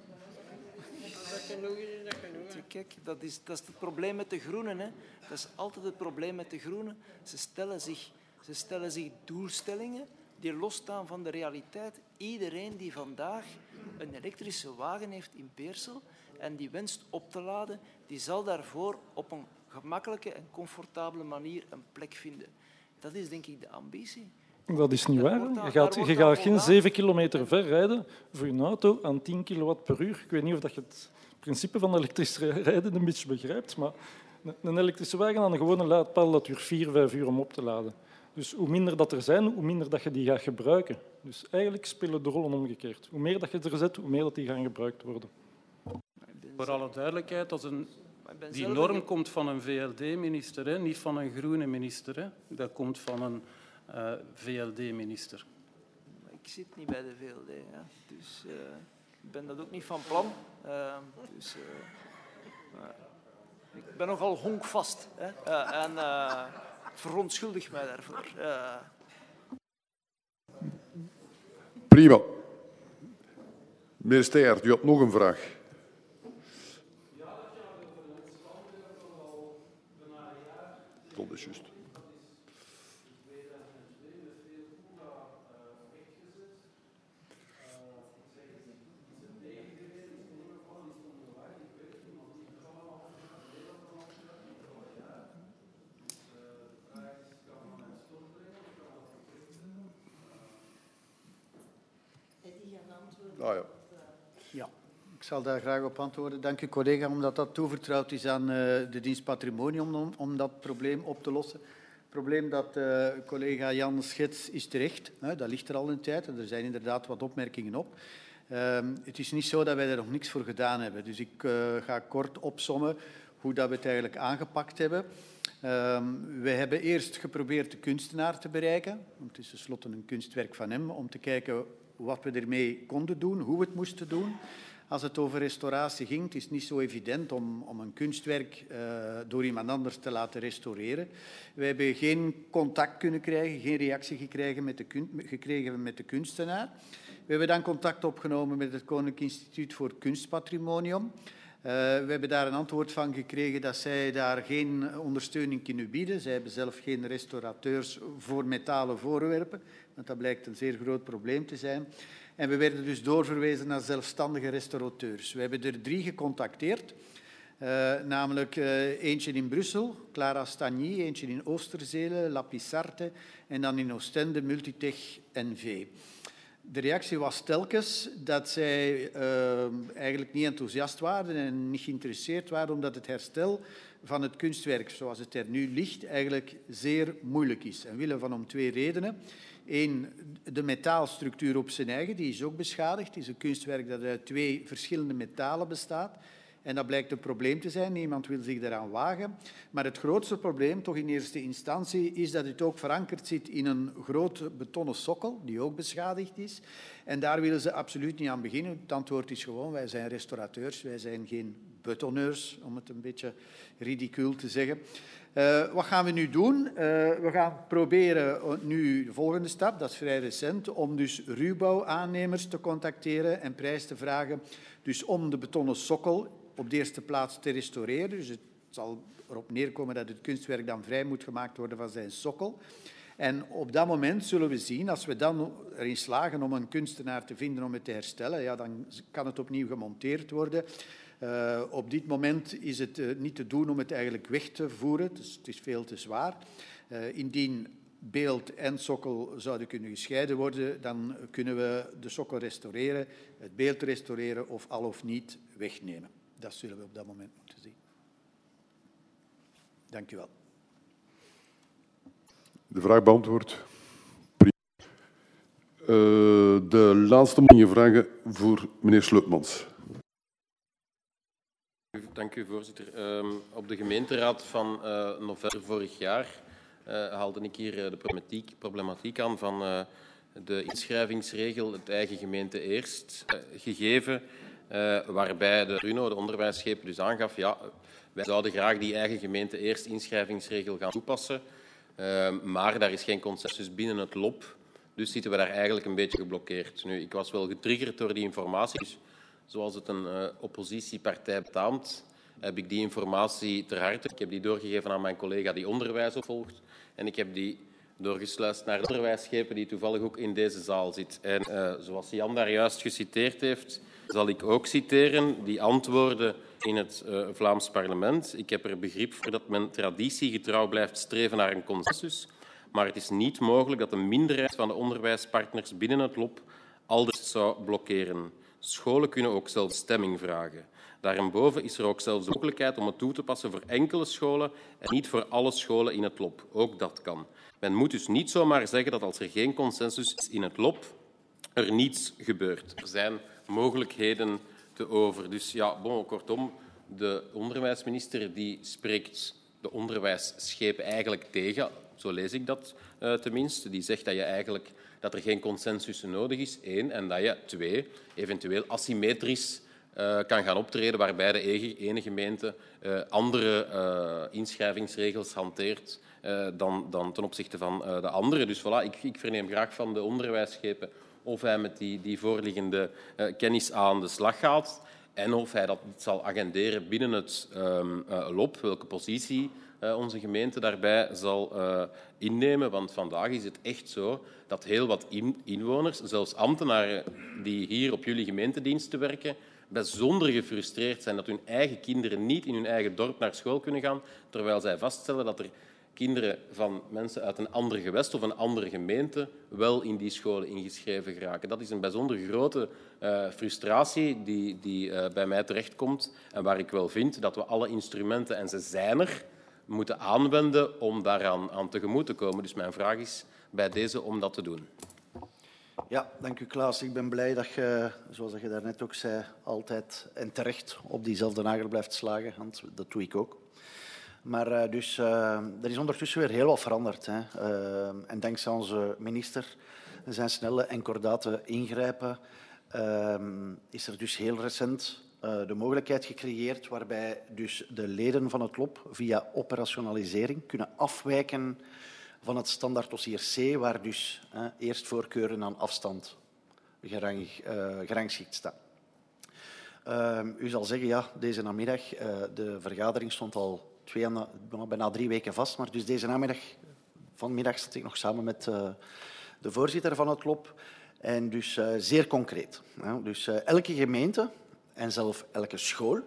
Kijk, dat is het probleem met de groenen. Hè. Dat is altijd het probleem met de groenen. Ze stellen zich doelstellingen die losstaan van de realiteit. Iedereen die vandaag een elektrische wagen heeft in Beersel en die wenst op te laden, die zal daarvoor op een gemakkelijke en comfortabele manier een plek vinden. Dat is denk ik de ambitie. Dat is niet waar. Je gaat geen 7 kilometer ver rijden voor je auto aan 10 kilowatt per uur. Ik weet niet of je het principe van elektrisch rijden een beetje begrijpt, maar een elektrische wagen aan een gewone laadpaal dat duurt 4-5 uur om op te laden. Dus hoe minder dat er zijn, hoe minder dat je die gaat gebruiken. Dus eigenlijk spelen de rollen omgekeerd. Hoe meer dat je er zet, hoe meer dat die gaan gebruikt worden. Voor alle duidelijkheid, die norm komt van een VLD-minister, niet van een groene minister. Hè. Dat komt van een VLD-minister. Ik zit niet bij de VLD, ja. Dus ik ben dat ook niet van plan. Ik ben nogal honkvast hè. En verontschuldig mij daarvoor. Prima. Meneer Steyaert, u had nog een vraag. Dat is juist. Ja, ik zal daar graag op antwoorden. Dank u, collega, omdat dat toevertrouwd is aan de dienst Patrimonium om dat probleem op te lossen. Het probleem dat collega Jan schetst is terecht. Dat ligt er al een tijd en er zijn inderdaad wat opmerkingen op. Het is niet zo dat wij er nog niks voor gedaan hebben. Dus ik ga kort opsommen hoe dat we het eigenlijk aangepakt hebben. We hebben eerst geprobeerd de kunstenaar te bereiken. Het is tenslotte een kunstwerk van hem, om te kijken wat we ermee konden doen, hoe we het moesten doen. Als het over restauratie ging, het is niet zo evident om een kunstwerk door iemand anders te laten restaureren. We hebben geen contact kunnen krijgen, geen reactie gekregen met de kunstenaar. We hebben dan contact opgenomen met het Koninklijk Instituut voor Kunstpatrimonium. We hebben daar een antwoord van gekregen dat zij daar geen ondersteuning kunnen bieden. Zij hebben zelf geen restaurateurs voor metalen voorwerpen, want dat blijkt een zeer groot probleem te zijn. En we werden dus doorverwezen naar zelfstandige restaurateurs. We hebben er 3 gecontacteerd, namelijk eentje in Brussel, Clara Stagny, eentje in Oosterzele, La Pissarte, en dan in Oostende, Multitech NV. De reactie was telkens dat zij eigenlijk niet enthousiast waren en niet geïnteresseerd waren, omdat het herstel van het kunstwerk, zoals het er nu ligt, eigenlijk zeer moeilijk is. En willen van om 2 redenen. 1, de metaalstructuur op zijn eigen, die is ook beschadigd. Het is een kunstwerk dat uit 2 verschillende metalen bestaat. En dat blijkt een probleem te zijn. Niemand wil zich daaraan wagen. Maar het grootste probleem, toch in eerste instantie, is dat het ook verankerd zit in een grote betonnen sokkel, die ook beschadigd is. En daar willen ze absoluut niet aan beginnen. Het antwoord is gewoon, wij zijn restaurateurs, wij zijn geen betonneurs, om het een beetje ridicuul te zeggen. Wat gaan we nu doen? We gaan proberen nu de volgende stap, dat is vrij recent, om dus ruwbouwaannemers te contacteren en prijs te vragen, dus om de betonnen sokkel op de eerste plaats te restaureren. Dus het zal erop neerkomen dat het kunstwerk dan vrij moet gemaakt worden van zijn sokkel. En op dat moment zullen we zien, als we dan erin slagen om een kunstenaar te vinden om het te herstellen, ja, dan kan het opnieuw gemonteerd worden. Op dit moment is het niet te doen om het eigenlijk weg te voeren. Dus het is veel te zwaar. Indien beeld en sokkel zouden kunnen gescheiden worden, dan kunnen we de sokkel restaureren, het beeld restaureren of al of niet wegnemen. Dat zullen we op dat moment moeten zien. Dank u wel. De vraag beantwoord. De laatste mondelinge vragen voor meneer Sleutmans. Dank u, voorzitter. Op de gemeenteraad van november vorig jaar haalde ik hier de problematiek aan van de inschrijvingsregel, het eigen gemeente eerst, gegeven, waarbij de RUNO, de onderwijsschepen, dus aangaf, ja, wij zouden graag die eigen gemeente eerst inschrijvingsregel gaan toepassen, maar daar is geen consensus binnen het LOP, dus zitten we daar eigenlijk een beetje geblokkeerd. Nu, ik was wel getriggerd door die informatie, dus zoals het een oppositiepartij betaamt, heb ik die informatie ter harte. Ik heb die doorgegeven aan mijn collega die onderwijs volgt en ik heb die doorgesluist naar de onderwijsschepen die toevallig ook in deze zaal zit. En zoals Jan daar juist geciteerd heeft, zal ik ook citeren die antwoorden in het Vlaams parlement. Ik heb er begrip voor dat men traditiegetrouw blijft streven naar een consensus, maar het is niet mogelijk dat een minderheid van de onderwijspartners binnen het LOB alles zou blokkeren. Scholen kunnen ook zelf stemming vragen. Daarboven is er ook zelfs de mogelijkheid om het toe te passen voor enkele scholen en niet voor alle scholen in het LOB. Ook dat kan. Men moet dus niet zomaar zeggen dat als er geen consensus is in het LOB, er niets gebeurt. Er zijn mogelijkheden te over. Dus ja, kortom, de onderwijsminister die spreekt de onderwijsschepen eigenlijk tegen. Zo lees ik dat tenminste. Die zegt dat er geen consensus nodig is, 1, en dat je 2, eventueel asymmetrisch kan gaan optreden, waarbij de ene gemeente andere inschrijvingsregels hanteert dan ten opzichte van de andere. Dus voilà, ik verneem graag van de onderwijsschepen of hij met die voorliggende kennis aan de slag gaat en of hij dat zal agenderen binnen het LOB, welke positie onze gemeente daarbij zal innemen. Want vandaag is het echt zo dat heel wat inwoners, zelfs ambtenaren die hier op jullie gemeentediensten werken, bijzonder gefrustreerd zijn dat hun eigen kinderen niet in hun eigen dorp naar school kunnen gaan, terwijl zij vaststellen dat er kinderen van mensen uit een ander gewest of een andere gemeente wel in die scholen ingeschreven geraken. Dat is een bijzonder grote frustratie die bij mij terechtkomt en waar ik wel vind dat we alle instrumenten, en ze zijn er, moeten aanwenden om daaraan tegemoet te komen. Dus mijn vraag is bij deze om dat te doen. Ja, dank u Klaas. Ik ben blij dat je, zoals je daarnet ook zei, altijd en terecht op diezelfde nagel blijft slagen. Want dat doe ik ook. Maar er is ondertussen weer heel wat veranderd. Hè. En dankzij onze minister zijn snelle en kordate ingrijpen is er dus heel recent de mogelijkheid gecreëerd waarbij dus de leden van het LOB via operationalisering kunnen afwijken van het standaard dossier C, waar dus eerst voorkeuren aan afstand gerangschikt staan. U zal zeggen, ja, deze namiddag, de vergadering stond al bijna 3 weken vast, maar dus deze vanmiddag zat ik nog samen met de voorzitter van het LOB en dus zeer concreet. Dus elke gemeente en zelfs elke school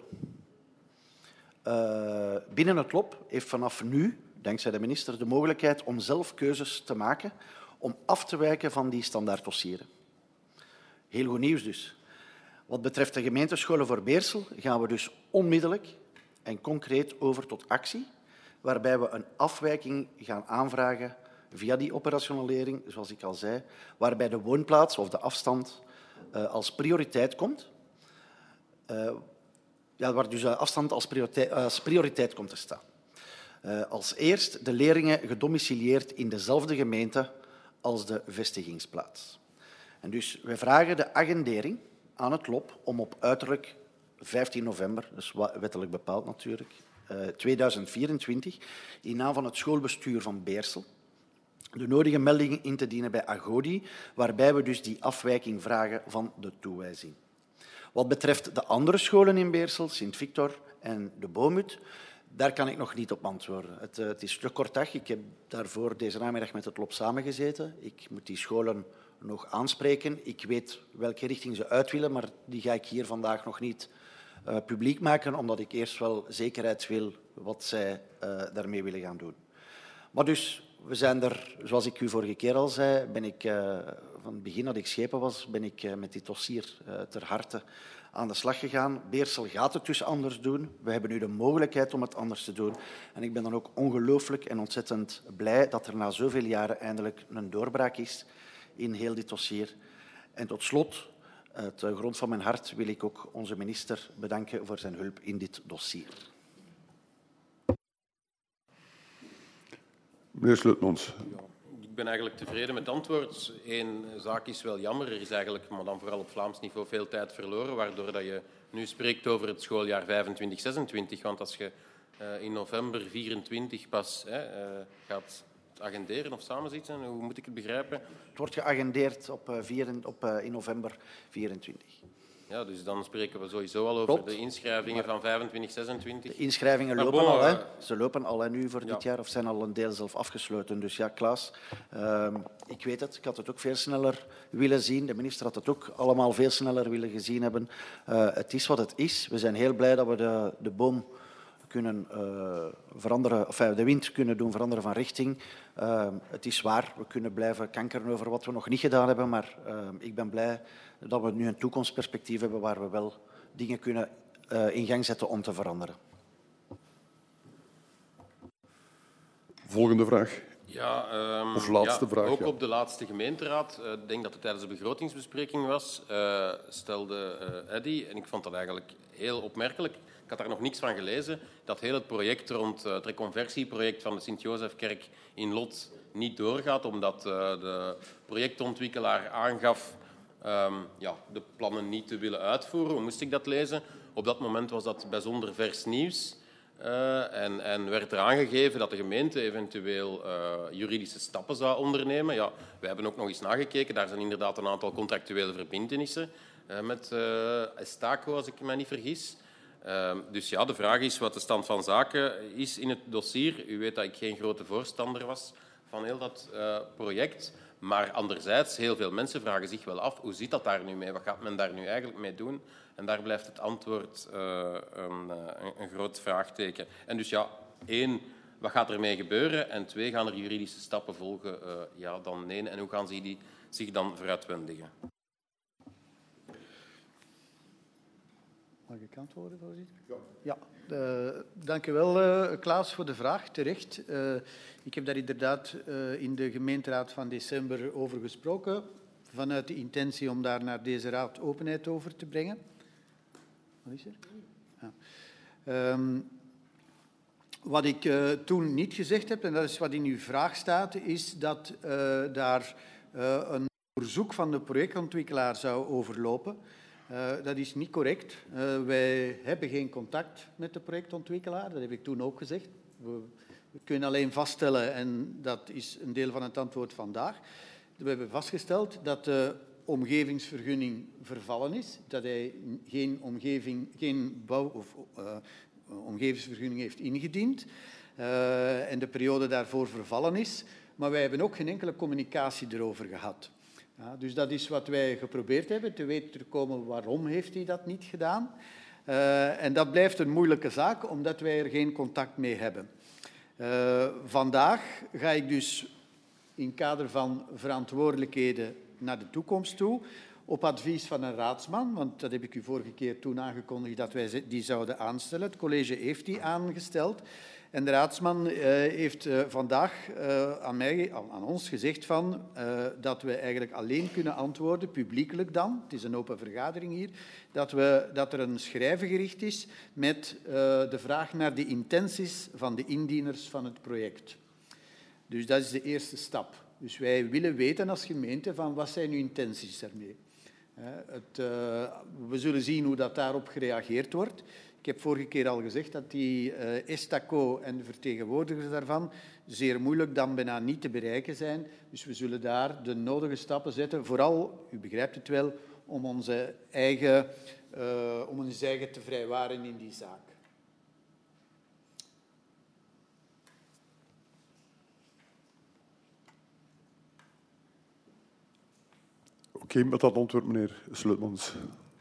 binnen het LOB heeft vanaf nu, dankzij de minister, de mogelijkheid om zelf keuzes te maken om af te wijken van die standaarddossieren. Heel goed nieuws dus. Wat betreft de gemeentescholen voor Beersel gaan we dus onmiddellijk en concreet over tot actie, waarbij we een afwijking gaan aanvragen via die operationalisering, zoals ik al zei, waarbij de woonplaats of de afstand als prioriteit komt. Waar dus de afstand als prioriteit komt te staan. Als eerst de leerlingen gedomicilieerd in dezelfde gemeente als de vestigingsplaats. En dus wij vragen de agendering aan het LOB om op uiterlijk 15 november, dus wettelijk bepaald natuurlijk, 2024, in naam van het schoolbestuur van Beersel, de nodige meldingen in te dienen bij Agodi, waarbij we dus die afwijking vragen van de toewijzing. Wat betreft de andere scholen in Beersel, Sint-Victor en de Boomhut, daar kan ik nog niet op antwoorden. Het is te kort dag. Ik heb daarvoor deze namiddag met het LOB samengezeten. Ik moet die scholen nog aanspreken. Ik weet welke richting ze uit willen, maar die ga ik hier vandaag nog niet publiek maken, omdat ik eerst wel zekerheid wil wat zij daarmee willen gaan doen. Maar dus, we zijn er, zoals ik u vorige keer al zei, ben ik van het begin dat ik schepen was, ben ik met dit dossier ter harte aan de slag gegaan. Beersel gaat het dus anders doen. We hebben nu de mogelijkheid om het anders te doen. En ik ben dan ook ongelooflijk en ontzettend blij dat er na zoveel jaren eindelijk een doorbraak is in heel dit dossier. En tot slot, uit de grond van mijn hart, wil ik ook onze minister bedanken voor zijn hulp in dit dossier. Meneer Sleutmans. Ik ben eigenlijk tevreden met het antwoord. Eén zaak is wel jammer. Er is eigenlijk, maar dan vooral op Vlaams niveau, veel tijd verloren, waardoor dat je nu spreekt over het schooljaar 25-26. Want als je in november 24 pas gaat agenderen of samenzitten, hoe moet ik het begrijpen? Het wordt geagendeerd in november 24. Ja, dus dan spreken we sowieso al over de inschrijvingen van 25, 26. De inschrijvingen lopen al. Hè. Ze lopen al nu voor dit jaar of zijn al een deel zelf afgesloten. Dus ja, Klaas, ik weet het. Ik had het ook veel sneller willen zien. De minister had het ook allemaal veel sneller willen gezien hebben. Het is wat het is. We zijn heel blij dat we de boom kunnen veranderen, of de wind kunnen doen veranderen van richting. Het is waar, we kunnen blijven kankeren over wat we nog niet gedaan hebben, maar ik ben blij dat we nu een toekomstperspectief hebben waar we wel dingen kunnen in gang zetten om te veranderen. Volgende vraag. Ja, of laatste vraag. Ook op de laatste gemeenteraad, ik denk dat het tijdens de begrotingsbespreking was, stelde Eddy, en ik vond dat eigenlijk heel opmerkelijk, ik had daar nog niks van gelezen, dat heel het project rond het reconversieproject van de Sint-Jozefkerk in Lot niet doorgaat, omdat de projectontwikkelaar aangaf de plannen niet te willen uitvoeren. Hoe moest ik dat lezen? Op dat moment was dat bijzonder vers nieuws. En werd er aangegeven dat de gemeente eventueel juridische stappen zou ondernemen. Ja, wij hebben ook nog eens nagekeken. Daar zijn inderdaad een aantal contractuele verbintenissen met Estaco, als ik me niet vergis. Dus ja, de vraag is wat de stand van zaken is in het dossier. U weet dat ik geen grote voorstander was van heel dat project. Maar anderzijds, heel veel mensen vragen zich wel af, hoe zit dat daar nu mee? Wat gaat men daar nu eigenlijk mee doen? En daar blijft het antwoord een groot vraagteken. En dus ja, 1, wat gaat er mee gebeuren? En 2, gaan er juridische stappen volgen? Ja, dan nee. En hoe gaan ze die zich dan vooruitwendigen? Mag ik antwoorden, voorzitter? Ja. Dank u wel, Klaas, voor de vraag. Terecht. Ik heb daar inderdaad in de gemeenteraad van december over gesproken, vanuit de intentie om daar naar deze raad openheid over te brengen. Wat is er? Ja. Wat ik toen niet gezegd heb, en dat is wat in uw vraag staat, is dat daar een verzoek van de projectontwikkelaar zou overlopen. Dat is niet correct. Wij hebben geen contact met de projectontwikkelaar. Dat heb ik toen ook gezegd. We kunnen alleen vaststellen, en dat is een deel van het antwoord vandaag, we hebben vastgesteld dat de omgevingsvergunning vervallen is, dat hij geen bouw- of omgevingsvergunning heeft ingediend en de periode daarvoor vervallen is. Maar wij hebben ook geen enkele communicatie erover gehad. Ja, dus dat is wat wij geprobeerd hebben, te weten te komen waarom heeft hij dat niet gedaan. En dat blijft een moeilijke zaak, omdat wij er geen contact mee hebben. Vandaag ga ik dus in kader van verantwoordelijkheden naar de toekomst toe, op advies van een raadsman, want dat heb ik u vorige keer toen aangekondigd dat wij die zouden aanstellen. Het college heeft die aangesteld. En de raadsman heeft vandaag aan ons gezegd dat we eigenlijk alleen kunnen antwoorden, publiekelijk dan, het is een open vergadering hier, dat er een schrijven gericht is met de vraag naar de intenties van de indieners van het project. Dus dat is de eerste stap. Dus wij willen weten als gemeente van wat zijn uw intenties daarmee. We zullen zien hoe dat daarop gereageerd wordt. Ik heb vorige keer al gezegd dat die Estaco en de vertegenwoordigers daarvan zeer moeilijk dan bijna niet te bereiken zijn. Dus we zullen daar de nodige stappen zetten. Vooral, u begrijpt het wel, om ons eigen te vrijwaren in die zaak. Oké, met dat antwoord, meneer Sleutmans.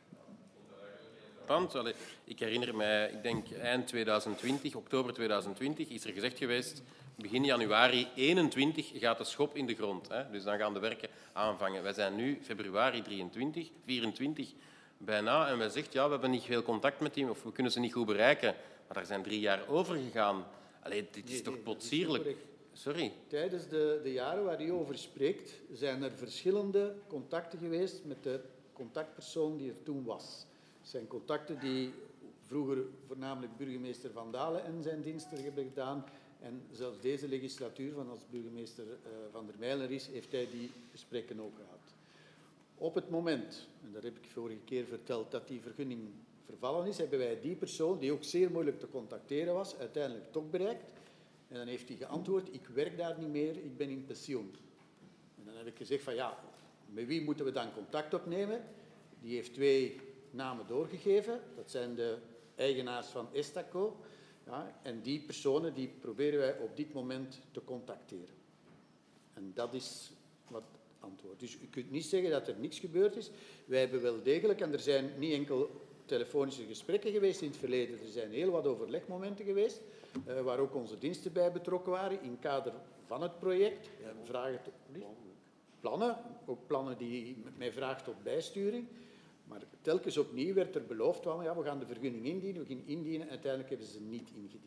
Ik herinner mij, ik denk eind 2020, oktober 2020, is er gezegd geweest, begin januari 2021 gaat de schop in de grond. Hè? Dus dan gaan de werken aanvangen. Wij zijn nu februari 24 bijna en wij zeggen, ja, we hebben niet veel contact met die, of we kunnen ze niet goed bereiken. Maar daar zijn 3 jaar over gegaan. Allee, dit is toch potsierlijk. Sorry. Tijdens de jaren waar u over spreekt, zijn er verschillende contacten geweest met de contactpersoon die er toen was. Het zijn contacten die vroeger voornamelijk burgemeester Van Dalen en zijn diensten hebben gedaan. En zelfs deze legislatuur, van als burgemeester Van der Meilen is, heeft hij die gesprekken ook gehad. Op het moment, en dat heb ik vorige keer verteld, dat die vergunning vervallen is, hebben wij die persoon, die ook zeer moeilijk te contacteren was, uiteindelijk toch bereikt. En dan heeft hij geantwoord, ik werk daar niet meer, ik ben in pensioen. En dan heb ik gezegd van ja, met wie moeten we dan contact opnemen? Die heeft 2 namen doorgegeven. Dat zijn de eigenaars van Estaco. Ja, en die personen die proberen wij op dit moment te contacteren. En dat is wat het antwoord. Dus u kunt niet zeggen dat er niks gebeurd is. Wij hebben wel degelijk, en er zijn niet enkel telefonische gesprekken geweest in het verleden, er zijn heel wat overlegmomenten geweest, waar ook onze diensten bij betrokken waren, in het kader van het project. Vragen plannen, ook plannen die met vraag tot bijsturing. Maar telkens opnieuw werd er beloofd van, ja, we gaan de vergunning indienen, we gaan indienen, en uiteindelijk hebben ze ze niet ingediend.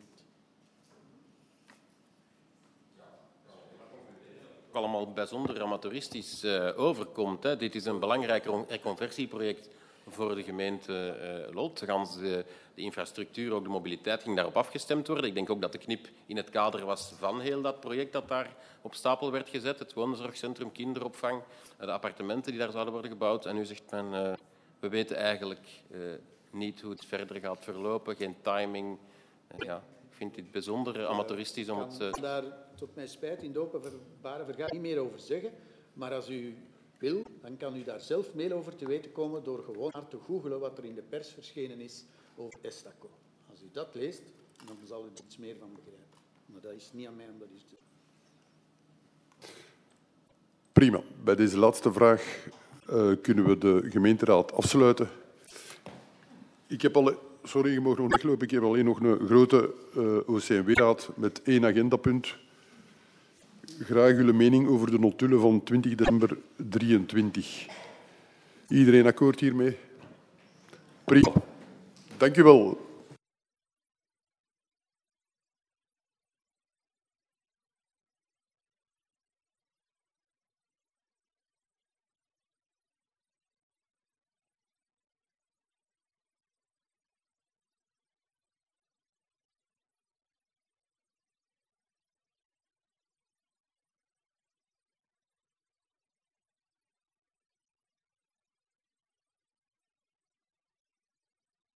Allemaal bijzonder amateuristisch overkomt. Hè. Dit is een belangrijk reconversieproject voor de gemeente Lot. De infrastructuur, ook de mobiliteit, ging daarop afgestemd worden. Ik denk ook dat de knip in het kader was van heel dat project dat daar op stapel werd gezet. Het woonzorgcentrum, kinderopvang, de appartementen die daar zouden worden gebouwd. En nu zegt men, we weten eigenlijk niet hoe het verder gaat verlopen, geen timing. Ja. Ik vind dit bijzonder amateuristisch om het... Ik kan daar tot mijn spijt in de openbare vergadering niet meer over zeggen. Maar als u wil, dan kan u daar zelf meer over te weten komen door gewoon maar te googlen wat er in de pers verschenen is over Estaco. Als u dat leest, dan zal u er iets meer van begrijpen. Maar dat is niet aan mij om dat eens te doen. Prima. Bij deze laatste vraag kunnen we de gemeenteraad afsluiten. Ik heb al... Sorry, je mag nog weglopen. Ik heb alleen nog een grote OCMW-raad met 1 agendapunt. Graag uw mening over de notulen van 20 december 2023. Iedereen akkoord hiermee? Prima. Dank u wel.